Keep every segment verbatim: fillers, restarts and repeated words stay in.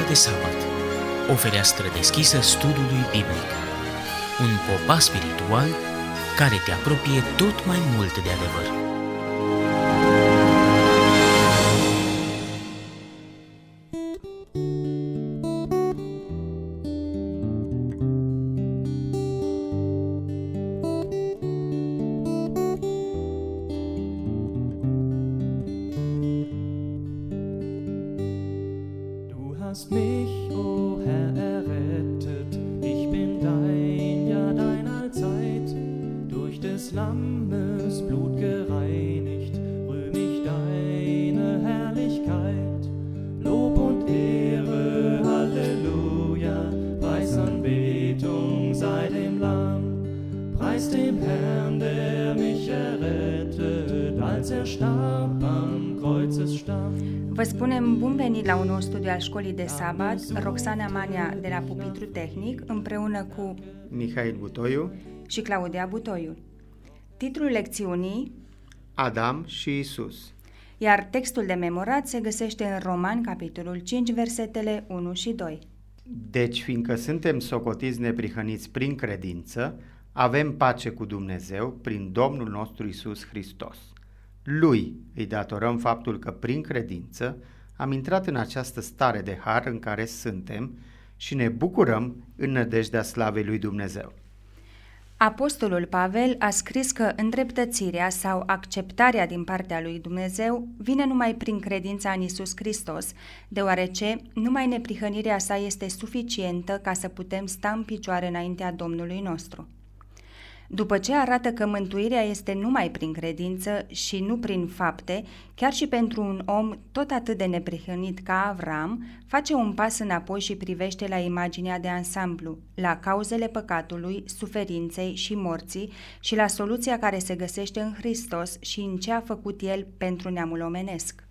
de sabat, o fereastră deschisă studiului biblic, un popas spiritual care te apropie tot mai mult de adevăr. Hast mich, o Herr, errettet, ich bin dein, ja dein allzeit, durch des Lammes Blut gereinigt, rühm ich deine Herrlichkeit. Lob und Ehre, Halleluja, Preis, Anbetung sei dem Lamm, Preis dem Herrn, der mich errettet, als er starb am Kreuzesstamm. Vă spunem bun venit la un nou studiu al școlii de sabat, Roxana Mania de la Pupitru Tehnic, împreună cu Mihail Butoiu și Claudia Butoiu. Titlul lecțiunii: Adam și Isus. Iar textul de memorat se găsește în Romani, capitolul cinci, versetele unu și doi. Deci, fiindcă suntem socotiți neprihăniți prin credință, avem pace cu Dumnezeu prin Domnul nostru Isus Hristos. Lui îi datorăm faptul că prin credință am intrat în această stare de har în care suntem și ne bucurăm în nădejdea slavei lui Dumnezeu. Apostolul Pavel a scris că îndreptățirea sau acceptarea din partea lui Dumnezeu vine numai prin credința în Isus Hristos, deoarece numai neprihănirea sa este suficientă ca să putem sta în picioare înaintea Domnului nostru. După ce arată că mântuirea este numai prin credință și nu prin fapte, chiar și pentru un om tot atât de neprihănit ca Avram, face un pas înapoi și privește la imaginea de ansamblu, la cauzele păcatului, suferinței și morții și la soluția care se găsește în Hristos și în ce a făcut El pentru neamul omenesc.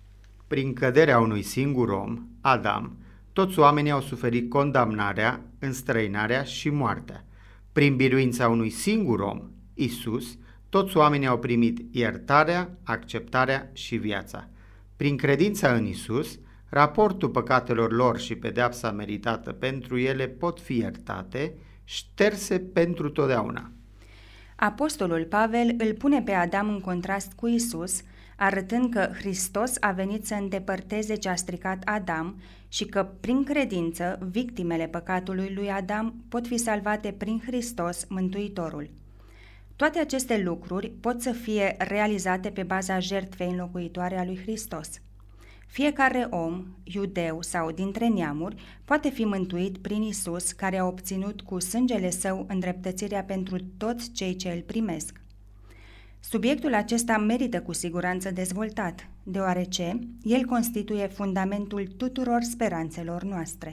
Prin căderea unui singur om, Adam, toți oamenii au suferit condamnarea, înstrăinarea și moartea. Prin biruința unui singur om, Isus, toți oamenii au primit iertarea, acceptarea și viața. Prin credința în Isus, raportul păcatelor lor și pedeapsa meritată pentru ele pot fi iertate, șterse pentru totdeauna. Apostolul Pavel îl pune pe Adam în contrast cu Isus, arătând că Hristos a venit să îndepărteze ce a stricat Adam și că, prin credință, victimele păcatului lui Adam pot fi salvate prin Hristos, Mântuitorul. Toate aceste lucruri pot să fie realizate pe baza jertfei înlocuitoare a lui Hristos. Fiecare om, iudeu sau dintre neamuri, poate fi mântuit prin Isus, care a obținut cu sângele său îndreptățirea pentru toți cei ce îl primesc. Subiectul acesta merită cu siguranță dezvoltat, deoarece el constituie fundamentul tuturor speranțelor noastre.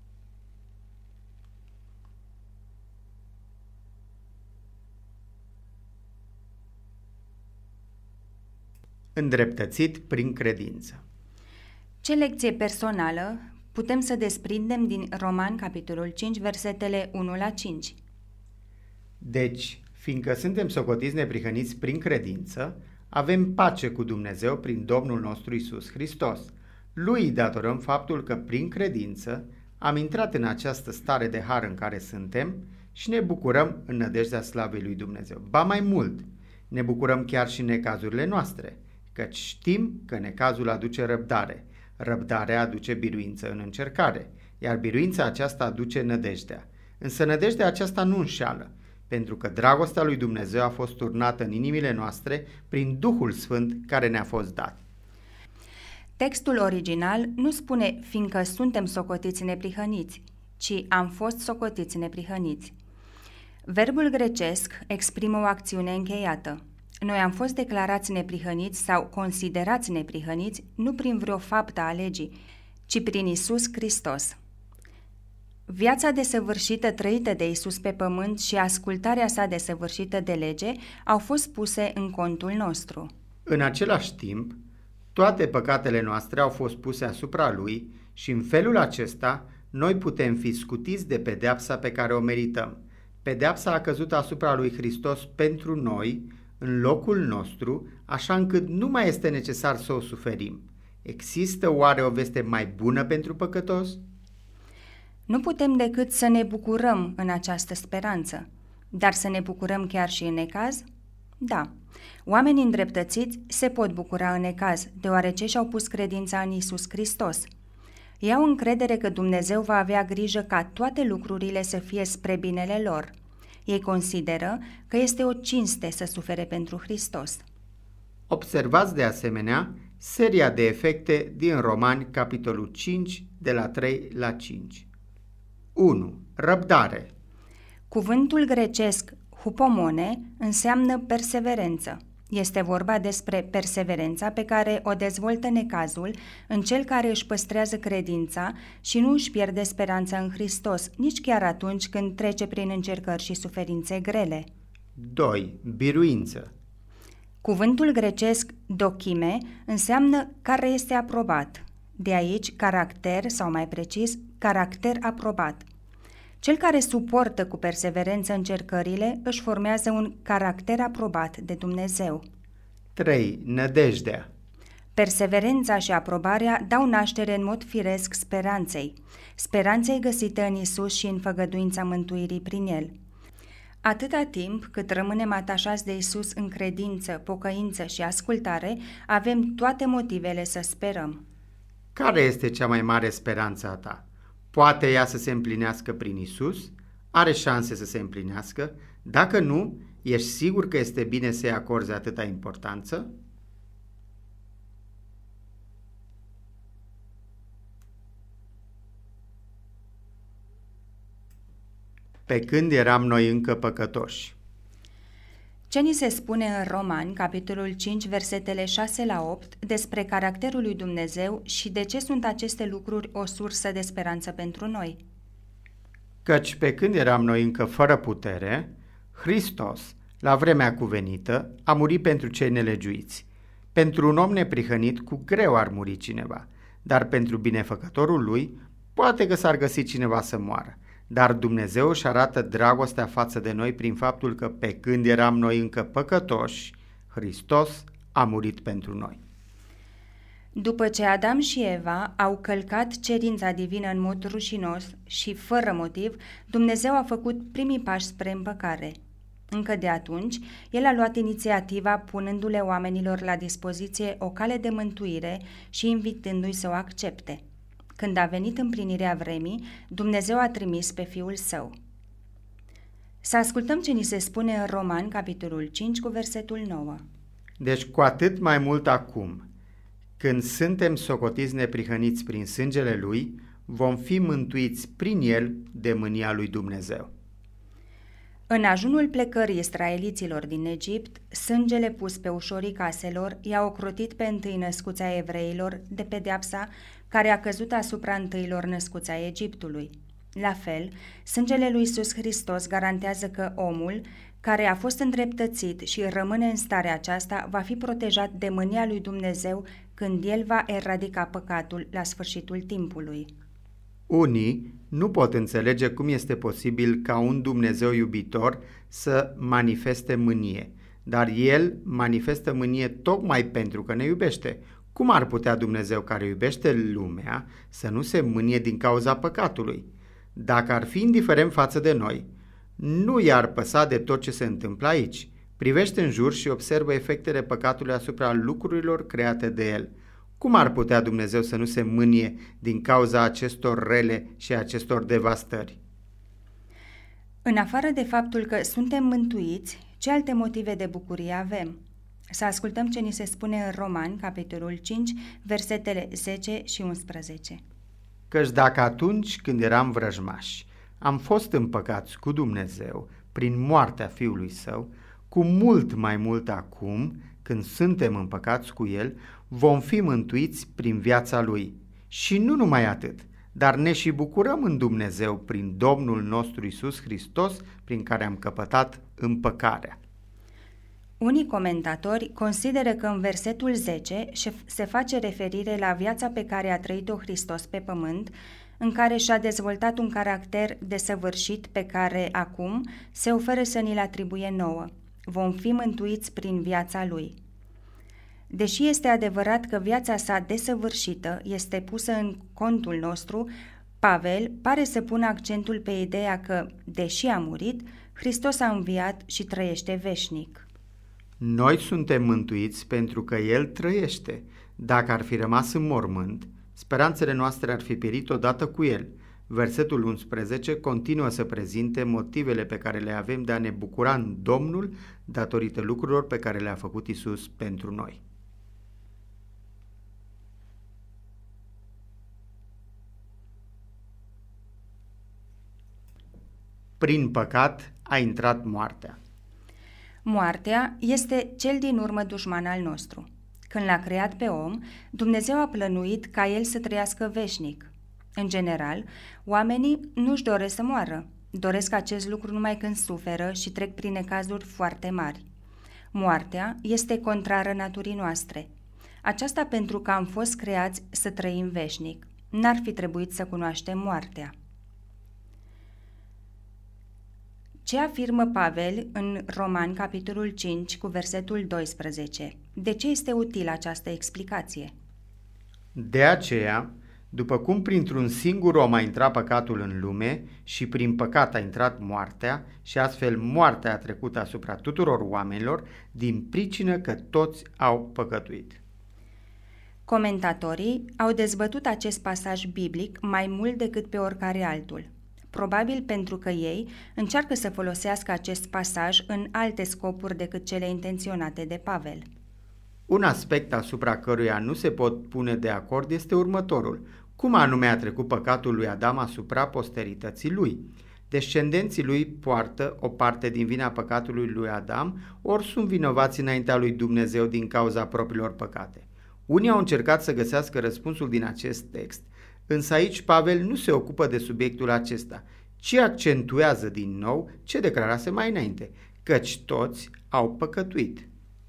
Îndreptățit prin credință. Ce lecție personală putem să desprindem din Romani, capitolul cinci, versetele unu la cinci? Deci, fiindcă suntem socotiți neprihăniți prin credință, avem pace cu Dumnezeu prin Domnul nostru Isus Hristos. Lui îi datorăm faptul că prin credință am intrat în această stare de har în care suntem și ne bucurăm în nădejdea slavei lui Dumnezeu. Ba mai mult, ne bucurăm chiar și în necazurile noastre, căci știm că necazul aduce răbdare, răbdarea aduce biruință în încercare, iar biruința aceasta aduce nădejdea. Însă nădejdea aceasta nu înșeală, pentru că dragostea lui Dumnezeu a fost turnată în inimile noastre prin Duhul Sfânt care ne-a fost dat. Textul original nu spune fiindcă suntem socotiți neprihăniți, ci am fost socotiți neprihăniți. Verbul grecesc exprimă o acțiune încheiată. Noi am fost declarați neprihăniți sau considerați neprihăniți nu prin vreo faptă a legii, ci prin Isus Hristos. Viața desăvârșită trăită de Isus pe pământ și ascultarea sa desăvârșită de lege au fost puse în contul nostru. În același timp, toate păcatele noastre au fost puse asupra Lui și în felul acesta noi putem fi scutiți de pedeapsa pe care o merităm. Pedeapsa a căzut asupra lui Hristos pentru noi, în locul nostru, așa încât nu mai este necesar să o suferim. Există oare o veste mai bună pentru păcătos? Nu putem decât să ne bucurăm în această speranță, dar să ne bucurăm chiar și în necaz? Da, oamenii îndreptățiți se pot bucura în necaz, deoarece și-au pus credința în Iisus Hristos. Ei au încredere că Dumnezeu va avea grijă ca toate lucrurile să fie spre binele lor. Ei consideră că este o cinste să sufere pentru Hristos. Observați de asemenea seria de efecte din Romani, capitolul cinci, de la trei la cinci. unu. Răbdare. Cuvântul grecesc hupomone înseamnă perseverență. Este vorba despre perseverența pe care o dezvoltă necazul în cel care își păstrează credința și nu își pierde speranța în Hristos, nici chiar atunci când trece prin încercări și suferințe grele. doi. Biruință. Cuvântul grecesc dochime înseamnă care este aprobat. De aici caracter, sau mai precis, caracter aprobat. Cel care suportă cu perseverență încercările își formează un caracter aprobat de Dumnezeu. trei. Nădejdea. Perseverența și aprobarea dau naștere în mod firesc speranței, speranței găsite în Isus și în făgăduința mântuirii prin El. Atâta timp cât rămânem atașați de Isus în credință, pocăință și ascultare, avem toate motivele să sperăm. Care este cea mai mare speranță a ta? Poate ea să se împlinească prin Isus? Are șanse să se împlinească? Dacă nu, ești sigur că este bine să-i acorzi atâta importanță? Pe când eram noi încă păcătoși. Ce ni se spune în Romani, capitolul cinci, versetele șase la opt, despre caracterul lui Dumnezeu și de ce sunt aceste lucruri o sursă de speranță pentru noi? Căci pe când eram noi încă fără putere, Hristos, la vremea cuvenită, a murit pentru cei nelegiuiți. Pentru un om neprihănit, cu greu ar muri cineva, dar pentru binefăcătorul lui, poate că s-ar găsi cineva să moară. Dar Dumnezeu își arată dragostea față de noi prin faptul că pe când eram noi încă păcătoși, Hristos a murit pentru noi. După ce Adam și Eva au călcat cerința divină în mod rușinos și fără motiv, Dumnezeu a făcut primii pași spre împăcare. Încă de atunci, El a luat inițiativa punându-le oamenilor la dispoziție o cale de mântuire și invitându-i să o accepte. Când a venit împlinirea vremii, Dumnezeu a trimis pe Fiul Său. Să ascultăm ce ni se spune în Romani, capitolul cinci, cu versetul nouă. Deci cu atât mai mult acum, când suntem socotiți neprihăniți prin sângele Lui, vom fi mântuiți prin El de mânia lui Dumnezeu. În ajunul plecării israeliților din Egipt, sângele pus pe ușorii caselor i-a ocrotit pe întâi născuți a evreilor de pedeapsa care a căzut asupra întâilor născuți a Egiptului. La fel, sângele lui Iisus Hristos garantează că omul, care a fost îndreptățit și rămâne în starea aceasta, va fi protejat de mânia lui Dumnezeu când El va eradica păcatul la sfârșitul timpului. Unii nu pot înțelege cum este posibil ca un Dumnezeu iubitor să manifeste mânie, dar El manifestă mânie tocmai pentru că ne iubește. Cum ar putea Dumnezeu care iubește lumea să nu se mânie din cauza păcatului? Dacă ar fi indiferent față de noi, nu i-ar păsa de tot ce se întâmplă aici. Privește în jur și observă efectele păcatului asupra lucrurilor create de El. Cum ar putea Dumnezeu să nu se mânie din cauza acestor rele și acestor devastări? În afară de faptul că suntem mântuiți, ce alte motive de bucurie avem? Să ascultăm ce ni se spune în Romani, capitolul cinci, versetele zece și unsprezece. Căci dacă atunci când eram vrăjmași am fost împăcați cu Dumnezeu prin moartea Fiului Său, cu mult mai mult acum, când suntem împăcați cu El, vom fi mântuiți prin viața Lui. Și nu numai atât, dar ne și bucurăm în Dumnezeu prin Domnul nostru Iisus Hristos, prin care am căpătat împăcarea. Unii comentatori consideră că în versetul zece se face referire la viața pe care a trăit-o Hristos pe pământ, în care și-a dezvoltat un caracter desăvârșit pe care acum se oferă să ni-l atribuie nouă. Vom fi mântuiți prin viața Lui. Deși este adevărat că viața sa desăvârșită este pusă în contul nostru, Pavel pare să pună accentul pe ideea că, deși a murit, Hristos a înviat și trăiește veșnic. Noi suntem mântuiți pentru că El trăiește. Dacă ar fi rămas în mormânt, speranțele noastre ar fi pierit odată cu El. Versetul unsprezece continuă să prezinte motivele pe care le avem de a ne bucura în Domnul datorită lucrurilor pe care le-a făcut Iisus pentru noi. Prin păcat a intrat moartea. Moartea este cel din urmă dușman al nostru. Când l-a creat pe om, Dumnezeu a plănuit ca el să trăiască veșnic. În general, oamenii nu-și doresc să moară. Doresc acest lucru numai când suferă și trec prin necazuri foarte mari. Moartea este contrară naturii noastre. Aceasta pentru că am fost creați să trăim veșnic. N-ar fi trebuit să cunoaștem moartea. Ce afirmă Pavel în Romani, capitolul cinci, cu versetul doisprezece? De ce este utilă această explicație? De aceea, după cum printr-un singur om a intrat păcatul în lume și prin păcat a intrat moartea și astfel moartea a trecut asupra tuturor oamenilor din pricină că toți au păcătuit. Comentatorii au dezbătut acest pasaj biblic mai mult decât pe oricare altul. Probabil pentru că ei încearcă să folosească acest pasaj în alte scopuri decât cele intenționate de Pavel. Un aspect asupra căruia nu se pot pune de acord este următorul. Cum anume a trecut păcatul lui Adam asupra posterității lui? Descendenții lui poartă o parte din vina păcatului lui Adam, ori sunt vinovați înaintea lui Dumnezeu din cauza propriilor păcate. Unii au încercat să găsească răspunsul din acest text, însă aici Pavel nu se ocupă de subiectul acesta, ci accentuează din nou ce declarase mai înainte, căci toți au păcătuit.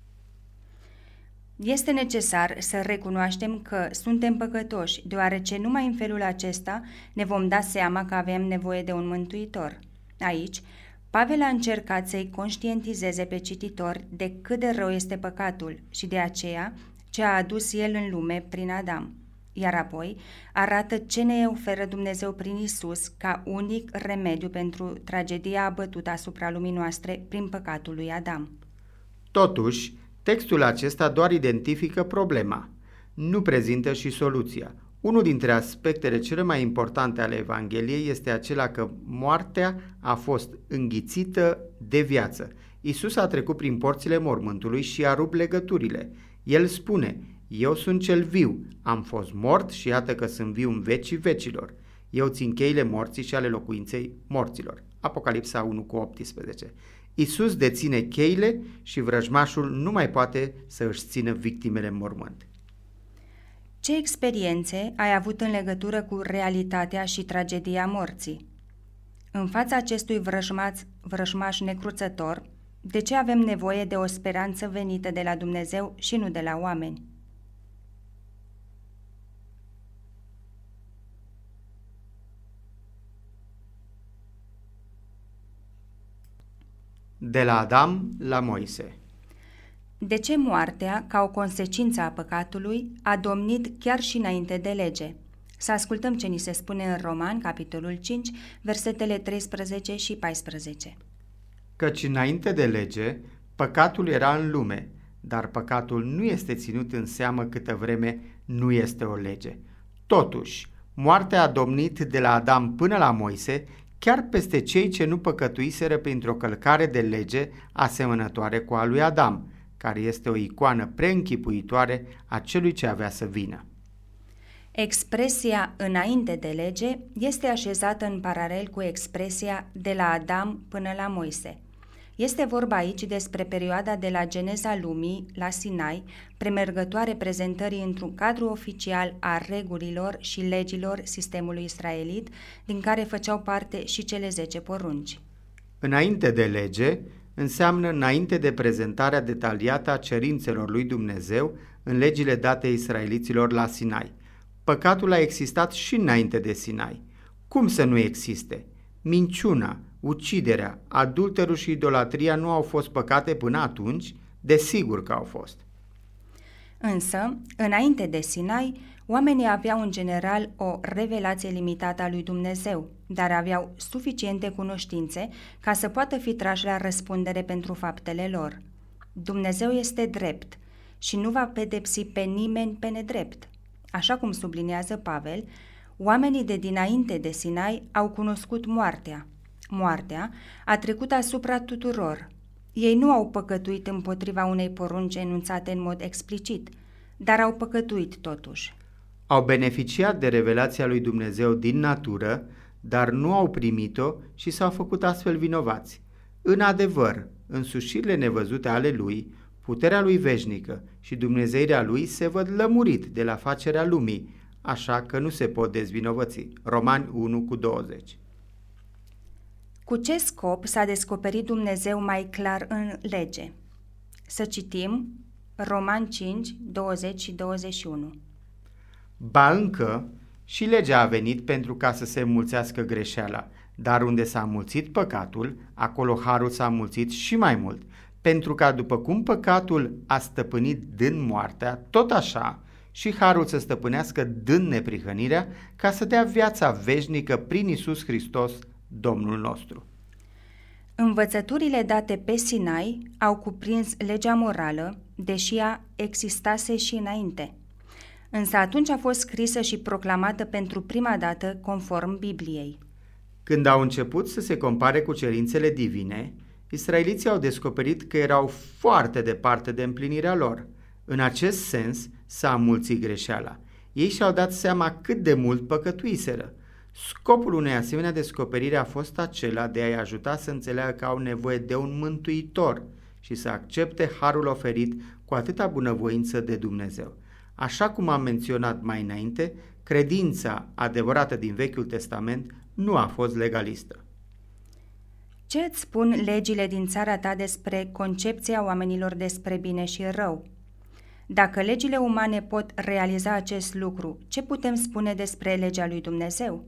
Este necesar să recunoaștem că suntem păcătoși, deoarece numai în felul acesta ne vom da seama că avem nevoie de un mântuitor. Aici, Pavel a încercat să-i conștientizeze pe cititori de cât de rău este păcatul și de aceea ce a adus el în lume prin Adam. Iar apoi arată ce ne oferă Dumnezeu prin Isus ca unic remediu pentru tragedia abătută asupra lumii noastre prin păcatul lui Adam. Totuși, textul acesta doar identifică problema, nu prezintă și soluția. Unul dintre aspectele cele mai importante ale Evangheliei este acela că moartea a fost înghițită de viață. Isus a trecut prin porțile mormântului și a rupt legăturile. El spune: eu sunt cel viu, am fost mort și iată că sunt viu în vecii vecilor. Eu țin cheile morții și ale locuinței morților. Apocalipsa unu cu optsprezece. Isus deține cheile și vrăjmașul nu mai poate să își țină victimele în mormânt. Ce experiențe ai avut în legătură cu realitatea și tragedia morții? În fața acestui vrăjmaș, vrăjmaș necruțător, de ce avem nevoie de o speranță venită de la Dumnezeu și nu de la oameni? De la Adam la Moise. De ce moartea, ca o consecință a păcatului, a domnit chiar și înainte de lege? Să ascultăm ce ni se spune în Roman, capitolul cinci, versetele treisprezece și paisprezece. Căci înainte de lege, păcatul era în lume, dar păcatul nu este ținut în seamă câtă vreme nu este o lege. Totuși, moartea a domnit de la Adam până la Moise, chiar peste cei ce nu păcătuiseră printr-o călcare de lege asemănătoare cu a lui Adam, care este o icoană preînchipuitoare a celui ce avea să vină. Expresia înainte de lege este așezată în paralel cu expresia de la Adam până la Moise. Este vorba aici despre perioada de la geneza lumii la Sinai, premergătoare prezentării într-un cadru oficial a regulilor și legilor sistemului israelit, din care făceau parte și cele zece porunci. Înainte de lege înseamnă înainte de prezentarea detaliată a cerințelor lui Dumnezeu în legile date israeliților la Sinai. Păcatul a existat și înainte de Sinai. Cum să nu existe? Minciuna, uciderea, adulterul și idolatria nu au fost păcate până atunci? Desigur că au fost. Însă, înainte de Sinai, oamenii aveau în general o revelație limitată a lui Dumnezeu, dar aveau suficiente cunoștințe ca să poată fi trași la răspundere pentru faptele lor. Dumnezeu este drept și nu va pedepsi pe nimeni pe nedrept. Așa cum subliniază Pavel, oamenii de dinainte de Sinai au cunoscut moartea. Moartea a trecut asupra tuturor. Ei nu au păcătuit împotriva unei porunci enunțate în mod explicit, dar au păcătuit totuși. Au beneficiat de revelația lui Dumnezeu din natură, dar nu au primit-o și s-au făcut astfel vinovați. În adevăr, însușirile nevăzute ale lui, puterea lui veșnică și dumnezeirea lui se văd lămurit de la facerea lumii, așa că nu se pot dezvinovăți. Romani unu cu douăzeci. Cu ce scop s-a descoperit Dumnezeu mai clar în lege? Să citim Romani cinci, douăzeci și douăzeci și unu. Ba încă, și legea a venit pentru ca să se înmulțească greșeala, dar unde s-a înmulțit păcatul, acolo harul s-a înmulțit și mai mult, pentru ca după cum păcatul a stăpânit dând moartea, tot așa și harul să stăpânească dând neprihănirea, ca să dea viața veșnică prin Iisus Hristos, Domnul nostru. Învățăturile date pe Sinai au cuprins legea morală, deși ea existase și înainte. Însă atunci a fost scrisă și proclamată pentru prima dată conform Bibliei. Când au început să se compare cu cerințele divine, israeliții au descoperit că erau foarte departe de împlinirea lor. În acest sens s-a înmulțit greșeala. Ei și-au dat seama cât de mult păcătuiseră. Scopul unei asemenea descoperiri a fost acela de a-i ajuta să înțeleagă că au nevoie de un mântuitor și să accepte harul oferit cu atâta bunăvoință de Dumnezeu. Așa cum am menționat mai înainte, credința adevărată din Vechiul Testament nu a fost legalistă. Ce îți spun legile din țara ta despre concepția oamenilor despre bine și rău? Dacă legile umane pot realiza acest lucru, ce putem spune despre legea lui Dumnezeu?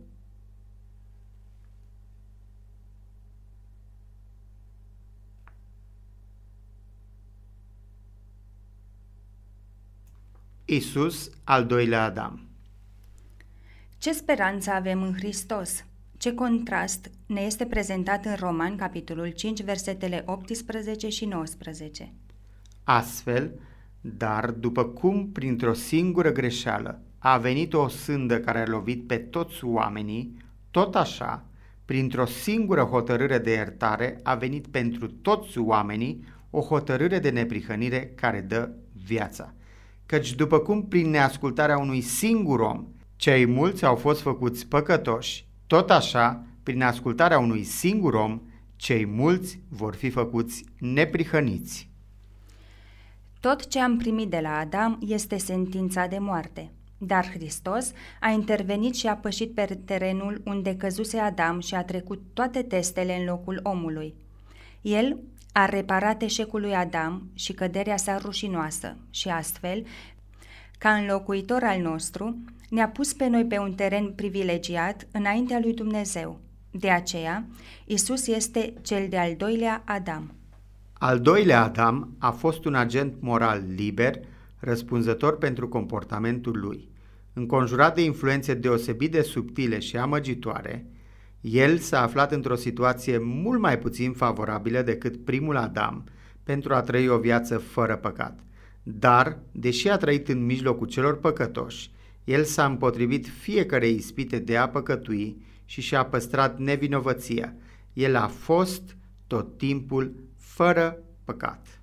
Iisus, al doilea Adam. Ce speranță avem în Hristos? Ce contrast ne este prezentat în Romani, capitolul cinci, versetele optsprezece și nouăsprezece. Astfel, dar după cum printr-o singură greșeală a venit o sândă care a lovit pe toți oamenii, tot așa, printr-o singură hotărâre de iertare a venit pentru toți oamenii o hotărâre de neprihănire care dă viața. Căci după cum prin neascultarea unui singur om cei mulți au fost făcuți păcătoși, tot așa, prin ascultarea unui singur om, cei mulți vor fi făcuți neprihăniți. Tot ce am primit de la Adam este sentința de moarte, dar Hristos a intervenit și a pășit pe terenul unde căzuse Adam și a trecut toate testele în locul omului. El a reparat eșecul lui Adam și căderea sa rușinoasă și astfel, ca înlocuitor al nostru, ne-a pus pe noi pe un teren privilegiat înaintea lui Dumnezeu. De aceea, Iisus este cel de-al doilea Adam. Al doilea Adam a fost un agent moral liber, răspunzător pentru comportamentul lui. Înconjurat de influențe deosebit de subtile și amăgitoare, el s-a aflat într-o situație mult mai puțin favorabilă decât primul Adam pentru a trăi o viață fără păcat. Dar, deși a trăit în mijlocul celor păcătoși, el s-a împotrivit fiecarei ispite de a păcătui și și-a păstrat nevinovăția. El a fost tot timpul fără păcat.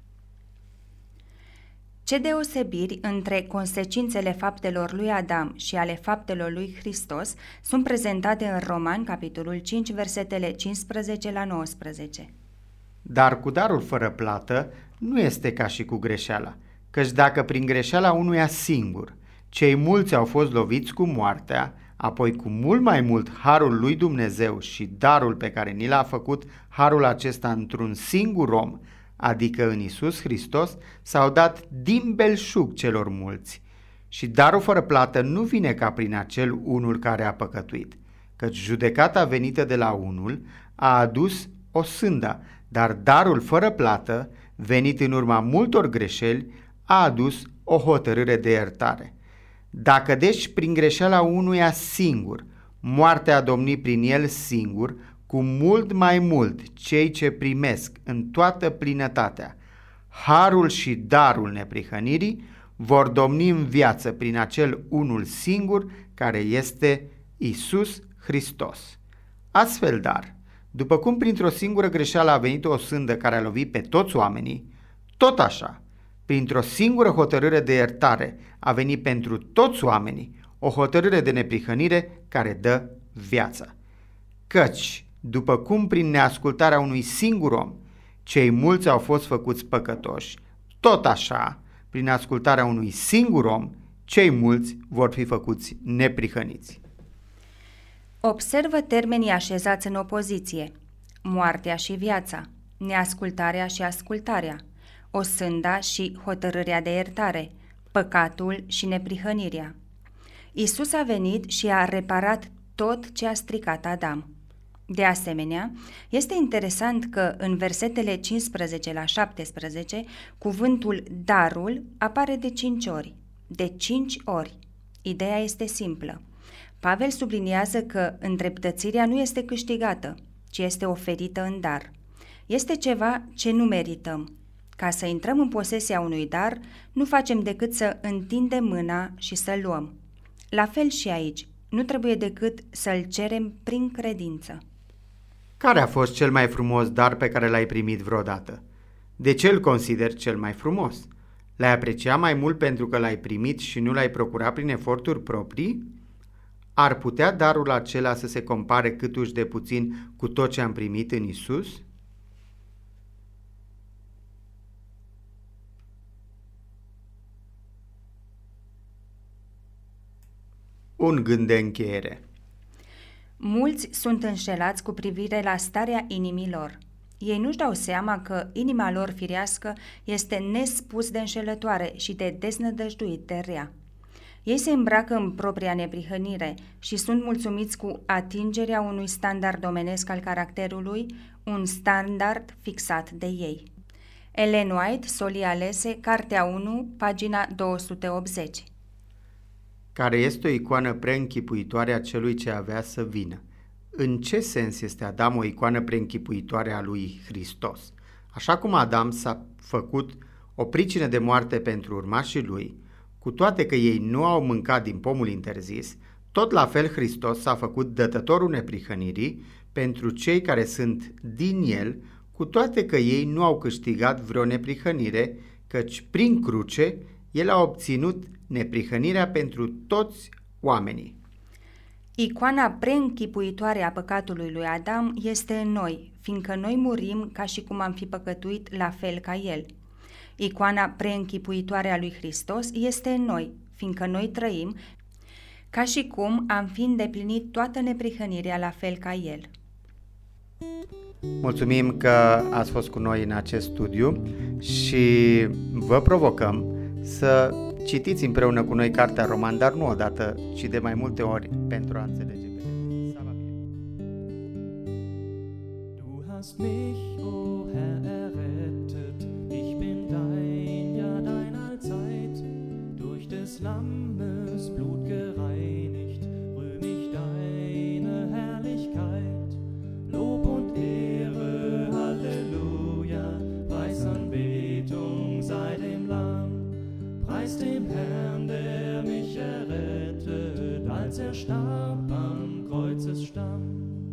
Ce deosebiri între consecințele faptelor lui Adam și ale faptelor lui Hristos sunt prezentate în Romani, capitolul cinci, versetele cincisprezece la nouăsprezece. Dar cu darul fără plată nu este ca și cu greșeala, căci dacă prin greșeala unuia singur cei mulți au fost loviți cu moartea, apoi cu mult mai mult harul lui Dumnezeu și darul pe care ni l-a făcut harul acesta într-un singur om, adică în Iisus Hristos, s-au dat din belșug celor mulți. Și darul fără plată nu vine ca prin acel unul care a păcătuit, căci judecata venită de la unul a adus o sânda, dar darul fără plată, venit în urma multor greșeli, a adus o hotărâre de iertare. Dacă deci prin greșeala unuia singur, moartea a domnit prin el singur, cu mult mai mult cei ce primesc în toată plinătatea harul și darul neprihănirii vor domni în viață prin acel unul singur care este Iisus Hristos. Astfel, dar, după cum printr-o singură greșeală a venit o sândă care a lovit pe toți oamenii, tot așa, printr-o singură hotărâre de iertare a venit pentru toți oamenii o hotărâre de neprihănire care dă viață. Căci, după cum prin neascultarea unui singur om cei mulți au fost făcuți păcătoși, tot așa, prin ascultarea unui singur om, cei mulți vor fi făcuți neprihăniți. Observă termenii așezați în opoziție: moartea și viața, neascultarea și ascultarea, osânda și hotărârea de iertare, păcatul și neprihănirea. Iisus a venit și a reparat tot ce a stricat Adam. De asemenea, este interesant că în versetele cincisprezece la șaptesprezece cuvântul darul apare de cinci ori. De cinci ori. Ideea este simplă. Pavel subliniază că îndreptățirea nu este câștigată, ci este oferită în dar. Este ceva ce nu merităm. Ca să intrăm în posesia unui dar, nu facem decât să întindem mâna și să-l luăm. La fel și aici, nu trebuie decât să-l cerem prin credință. Care a fost cel mai frumos dar pe care l-ai primit vreodată? De ce îl consideri cel mai frumos? L-ai apreciat mai mult pentru că l-ai primit și nu l-ai procurat prin eforturi proprii? Ar putea darul acela să se compare câtuși de puțin cu tot ce am primit în Isus? Un gând de încheiere. Mulți sunt înșelați cu privire la starea inimilor. Ei nu-și dau seama că inima lor firească este nespus de înșelătoare și de deznădăjduit de rea. Ei se îmbracă în propria neprihănire și sunt mulțumiți cu atingerea unui standard omenesc al caracterului, un standard fixat de ei. Ellen White, Solii Alese, Cartea unu, pagina două sute optzeci. Care este o icoană preînchipuitoare a celui ce avea să vină. În ce sens este Adam o icoană preînchipuitoare a lui Hristos? Așa cum Adam s-a făcut o pricină de moarte pentru urmașii lui, cu toate că ei nu au mâncat din pomul interzis, tot la fel Hristos s-a făcut dătătorul neprihănirii pentru cei care sunt din el, cu toate că ei nu au câștigat vreo neprihănire, căci prin cruce el a obținut neprihănirea pentru toți oamenii. Icoana preînchipuitoare a păcatului lui Adam este în noi, fiindcă noi murim ca și cum am fi păcătuit la fel ca el. Icoana preînchipuitoare a lui Hristos este în noi, fiindcă noi trăim ca și cum am fi îndeplinit toată neprihănirea la fel ca el. Mulțumim că ați fost cu noi în acest studiu și vă provocăm să citiți împreună cu noi cartea Roman, dar nu odată, ci de mai multe ori pentru a înțelege pe Dumnezeu. Sava Bine! Du hast mich, o Herr, errettet, ich bin dein, ja dein allzeit, durch des Lammes Blut gereinigt, rühm ich deine Herrlichkeit, Lob und Ehre, Halleluja, Preis, Anbetung sei dem Lamm. Preis dem Herrn, der mich errettet, als er starb am Kreuzesstamm.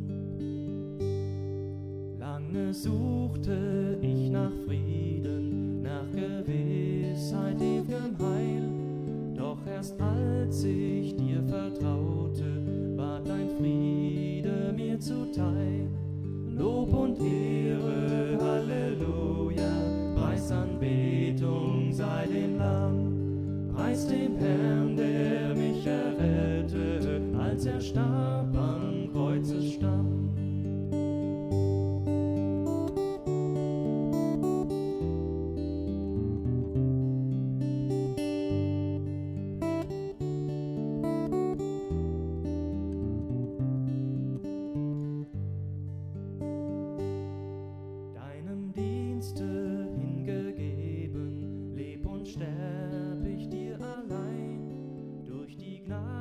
Lange suchte ich nach Frieden, nach Gewissheit, ewigem Heil, doch erst als ich dir vertraute, ward dein Friede mir zuteil. Lob und Ehre, Halleluja, Preis, Anbetung sei dem Lamm. Preis dem Herrn, der mich errettet, als er starb am Kreuzesstamm. Deinem Dienste hingegeben, leb und sterb ich dir Gnade